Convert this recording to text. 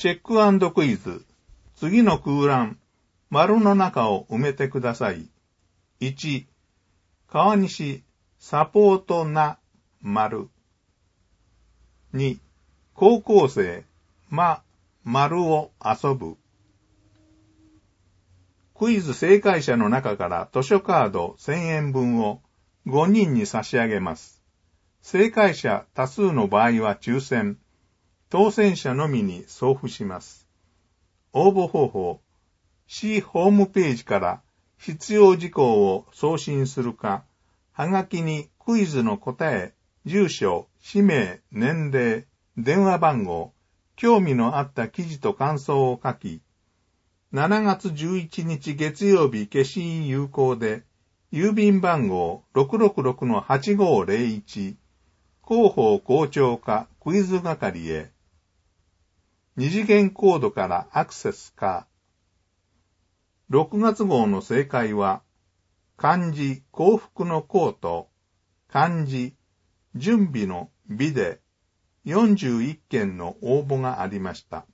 チェック&クイズ。次の空欄、丸の中を埋めてください。1、川西、サポートな、丸。2、高校生、丸を遊ぶ。クイズ正解者の中から図書カード1000円分を5人に差し上げます。正解者多数の場合は抽選、当選者のみに送付します。応募方法、市ホームページから必要事項を送信するか、はがきにクイズの答え、住所、氏名、年齢、電話番号、興味のあった記事と感想を書き、7月11日月曜日消印有効で、郵便番号 666-8501、広報校長課クイズ係へ、二次元コードからアクセスか。6月号の正解は、漢字幸福の幸と、漢字準備の美で41件の応募がありました。